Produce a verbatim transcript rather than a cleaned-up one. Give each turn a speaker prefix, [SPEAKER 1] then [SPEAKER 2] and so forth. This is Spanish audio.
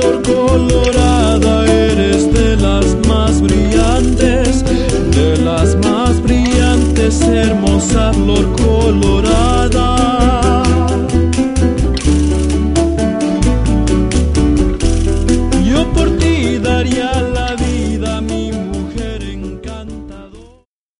[SPEAKER 1] flor colorada, eres de las más brillantes, de las más brillantes, hermosa flor colorada.